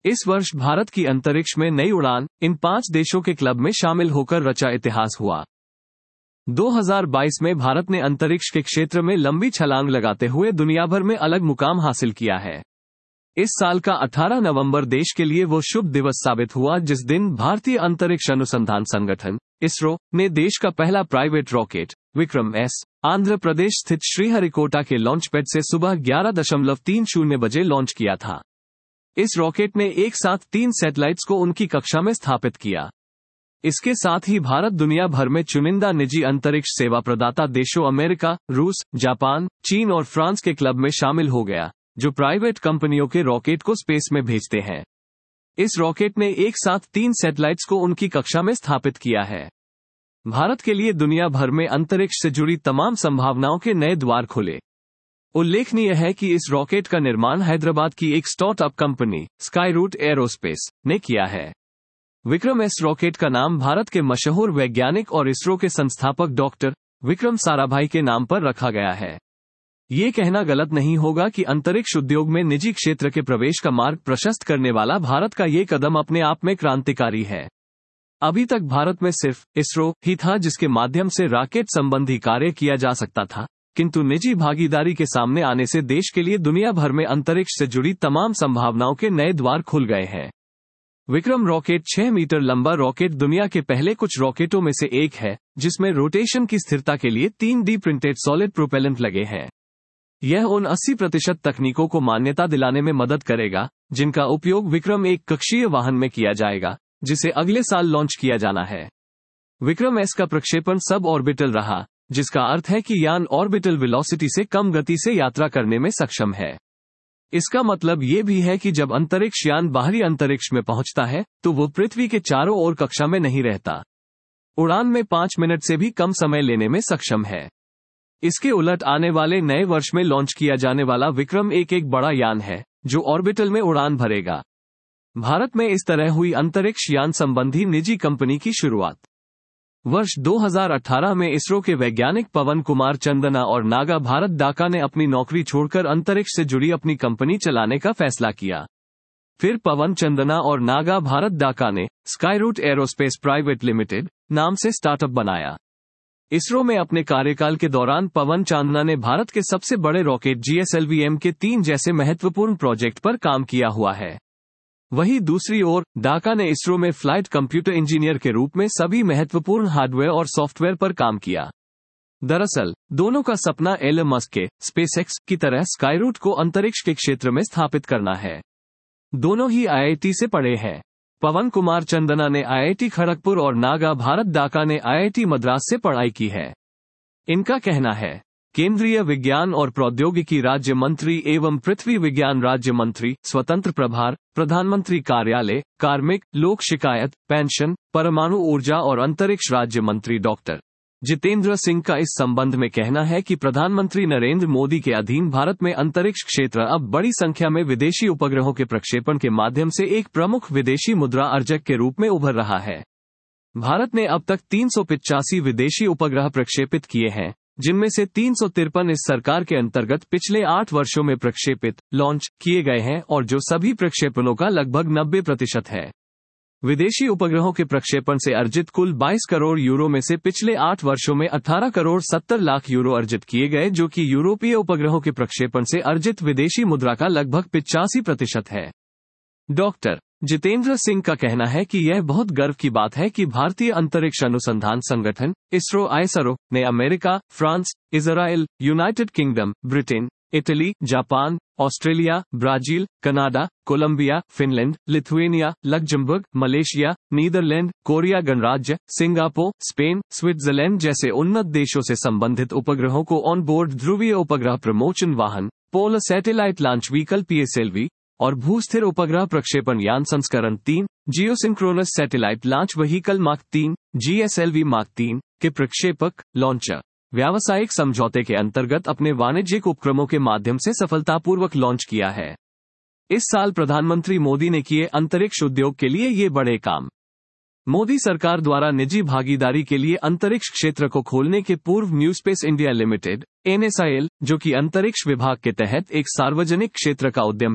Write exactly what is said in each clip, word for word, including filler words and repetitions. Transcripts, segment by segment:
इस वर्ष भारत की अंतरिक्ष में नई उड़ान इन पांच देशों के क्लब में शामिल होकर रचा इतिहास हुआ। दो हज़ार बाईस में भारत ने अंतरिक्ष के क्षेत्र में लंबी छलांग लगाते हुए दुनिया भर में अलग मुकाम हासिल किया है। इस साल का अठारह नवंबर देश के लिए वो शुभ दिवस साबित हुआ जिस दिन भारतीय अंतरिक्ष अनुसंधान संगठन इसरो ने देश का पहला private rocket Vikram S Andhra Pradesh स्थित श्रीहरिकोटा के लॉन्च पैड से सुबह ग्यारह दशमलव तीन शून्य बजे लॉन्च किया था। इस रॉकेट ने एक साथ तीन सैटेलाइट्स को उनकी कक्षा में स्थापित किया। इसके साथ ही भारत दुनिया भर में चुनिंदा निजी अंतरिक्ष सेवा प्रदाता देशों अमेरिका, रूस, जापान, चीन और फ्रांस के क्लब में शामिल हो गया, जो प्राइवेट कंपनियों के रॉकेट को स्पेस में भेजते हैं। इस रॉकेट ने एक साथ तीन सैटेलाइट्स को उनकी कक्षा में स्थापित किया है। भारत के लिए दुनिया भर में अंतरिक्ष से जुड़ी तमाम संभावनाओं के नए द्वार खुले। उल्लेखनीय है कि इस रॉकेट का निर्माण हैदराबाद की एक स्टार्टअप कंपनी स्काईरूट एरोस्पेस ने किया है। विक्रम एस रॉकेट का नाम भारत के मशहूर वैज्ञानिक और इसरो के संस्थापक डॉक्टर विक्रम साराभाई के नाम पर रखा गया है। ये कहना गलत नहीं होगा कि अंतरिक्ष उद्योग में निजी क्षेत्र के प्रवेश का मार्ग प्रशस्त करने वाला भारत का ये कदम अपने आप में क्रांतिकारी है। अभी तक भारत में सिर्फ इसरो ही था जिसके माध्यम से रॉकेट संबंधी कार्य किया जा सकता था, किंतु निजी भागीदारी के सामने आने से देश के लिए दुनिया भर में अंतरिक्ष से जुड़ी तमाम संभावनाओं के नए द्वार खुल गए हैं। विक्रम रॉकेट छह मीटर लंबा रॉकेट दुनिया के पहले कुछ रॉकेटों में से एक है जिसमें रोटेशन की स्थिरता के लिए तीन डी प्रिंटेड सॉलिड प्रोपेलेंट लगे हैं। यह उन अस्सी प्रतिशत तकनीकों को मान्यता दिलाने में मदद करेगा जिनका उपयोग विक्रम एक कक्षीय वाहन में किया जाएगा, जिसे अगले साल लॉन्च किया जाना है। विक्रम एस का प्रक्षेपण सब ऑर्बिटल रहा, जिसका अर्थ है कि यान ऑर्बिटल वेलोसिटी से कम गति से यात्रा करने में सक्षम है। इसका मतलब ये भी है कि जब अंतरिक्ष यान बाहरी अंतरिक्ष में पहुंचता है तो वो पृथ्वी के चारों ओर कक्षा में नहीं रहता। उड़ान में पांच मिनट से भी कम समय लेने में सक्षम है। इसके उलट आने वाले नए वर्ष में लॉन्च किया जाने वाला विक्रम एक एक बड़ा यान है जो ऑर्बिटल में उड़ान भरेगा। भारत में इस तरह हुई अंतरिक्ष यान संबंधी निजी कंपनी की शुरुआत। वर्ष दो हज़ार अठारह में इसरो के वैज्ञानिक पवन कुमार चंदना और नागा भारत डाका ने अपनी नौकरी छोड़कर अंतरिक्ष से जुड़ी अपनी कंपनी चलाने का फैसला किया। फिर पवन चंदना और नागा भारत डाका ने स्काईरूट एरोस्पेस प्राइवेट लिमिटेड नाम से स्टार्टअप बनाया। इसरो में अपने कार्यकाल के दौरान पवन चांदना ने भारत के सबसे बड़े रॉकेट जीएसएलवी-एम के तीन जैसे महत्वपूर्ण प्रोजेक्ट पर काम किया हुआ है। वहीं दूसरी ओर डाका ने इसरो में फ्लाइट कंप्यूटर इंजीनियर के रूप में सभी महत्वपूर्ण हार्डवेयर और सॉफ्टवेयर पर काम किया। दरअसल दोनों का सपना एलन मस्क के स्पेसएक्स की तरह स्काईरूट को अंतरिक्ष के क्षेत्र में स्थापित करना है। दोनों ही आईआईटी से पढ़े हैं। पवन कुमार चंदना ने आईआईटी खड़गपुर और नागा भारत डाका ने आईआईटी मद्रास से पढ़ाई की है। इनका कहना है, केंद्रीय विज्ञान और प्रौद्योगिकी राज्य मंत्री एवं पृथ्वी विज्ञान राज्य मंत्री, स्वतंत्र प्रभार, प्रधानमंत्री कार्यालय, कार्मिक, लोक शिकायत, पेंशन, परमाणु ऊर्जा और अंतरिक्ष राज्य मंत्री डॉक्टर जितेंद्र सिंह का इस संबंध में कहना है कि प्रधानमंत्री नरेंद्र मोदी के अधीन भारत में अंतरिक्ष क्षेत्र अब बड़ी संख्या में विदेशी उपग्रहों के प्रक्षेपण के माध्यम से एक प्रमुख विदेशी मुद्रा अर्जक के रूप में उभर रहा है। भारत ने अब तक तीन सौ पिचासी विदेशी उपग्रह प्रक्षेपित किए हैं, जिनमें से तीन सौ तिरपन इस सरकार के अंतर्गत पिछले आठ वर्षों में प्रक्षेपित लॉन्च किए गए हैं और जो सभी प्रक्षेपणों का लगभग नब्बे प्रतिशत है। विदेशी उपग्रहों के प्रक्षेपण से अर्जित कुल बाईस करोड़ यूरो में से पिछले आठ वर्षों में अठारह करोड़ सत्तर लाख यूरो अर्जित किए गए, जो कि यूरोपीय उपग्रहों के प्रक्षेपण से अर्जित विदेशी मुद्रा का लगभग पिचासी प्रतिशत है। डॉक्टर जितेंद्र सिंह का कहना है कि यह बहुत गर्व की बात है कि भारतीय अंतरिक्ष अनुसंधान संगठन इसरो आईएसआरओ ने America, France, Israel, United Kingdom, Britain, Italy, Japan, Australia, Brazil, Canada, Colombia, Finland, Lithuania, Luxembourg, Malaysia, Netherland, Korea गणराज्य, सिंगापुर, स्पेन, स्विट्जरलैंड जैसे उन्नत देशों से संबंधित उपग्रहों को ऑन बोर्ड ध्रुवीय उपग्रह प्रमोचन वाहन, polar satellite launch vehicle PSLV और भूस्थिर उपग्रह प्रक्षेपण यान संस्करण तीन, geosynchronous satellite launch vehicle mark तीन, जीएसएलवी मार्क तीन के प्रक्षेपक लॉन्चर व्यावसायिक समझौते के अंतर्गत अपने वाणिज्यिक उपक्रमों के माध्यम से सफलतापूर्वक लॉन्च किया है। इस साल प्रधानमंत्री मोदी ने किए अंतरिक्ष उद्योग के लिए ये बड़े काम। मोदी सरकार द्वारा निजी भागीदारी के लिए अंतरिक्ष क्षेत्र को खोलने के पूर्व New Space India Limited, NSIL, जो कि अंतरिक्ष विभाग के तहत एक सार्वजनिक क्षेत्र का उद्यम है,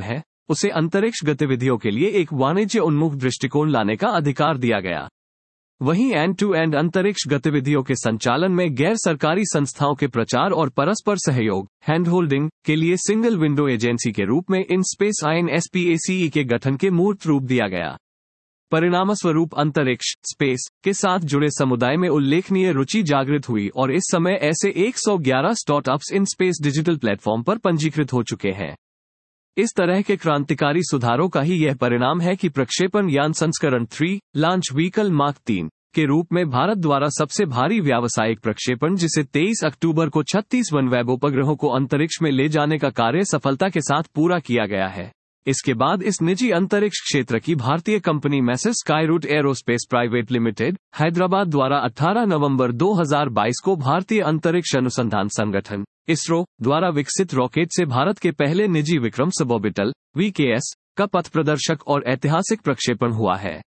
उसे अंतरिक्ष गतिविधियों के लिए एक वाणिज्य उन्मुख दृष्टिकोण लाने का अधिकार दिया गया। वहीं एंड टू एंड अंतरिक्ष गतिविधियों के संचालन में गैर सरकारी संस्थाओं के प्रचार और परस्पर सहयोग हैंडहोल्डिंग के लिए सिंगल विंडो एजेंसी के रूप में in space I N S P A C E के गठन के मूर्त रूप दिया गया। परिणामस्वरूप अंतरिक्ष स्पेस के साथ जुड़े समुदाय में उल्लेखनीय रुचि जागृत हुई और इस समय ऐसे एक सौ ग्यारह startups in space digital platform पर पंजीकृत हो चुके हैं। इस तरह के क्रांतिकारी सुधारों का ही यह परिणाम है कि प्रक्षेपण यान संस्करण थ्री लॉन्च व्हीकल मार्क तीन के रूप में भारत द्वारा सबसे भारी व्यावसायिक प्रक्षेपण, जिसे तेईस अक्टूबर को छत्तीस वनवेब उपग्रहों को अंतरिक्ष में ले जाने का कार्य सफलता के साथ पूरा किया गया है। इसके बाद इस निजी अंतरिक्ष क्षेत्र की भारतीय company message Skyroot Aerospace private limited Hyderabad द्वारा अठारह नवंबर दो हज़ार बाईस को भारतीय अंतरिक्ष अनुसंधान संगठन इसरो द्वारा विकसित रॉकेट से भारत के पहले निजी Vikram suborbital V K S का पथ प्रदर्शक और ऐतिहासिक प्रक्षेपण हुआ है।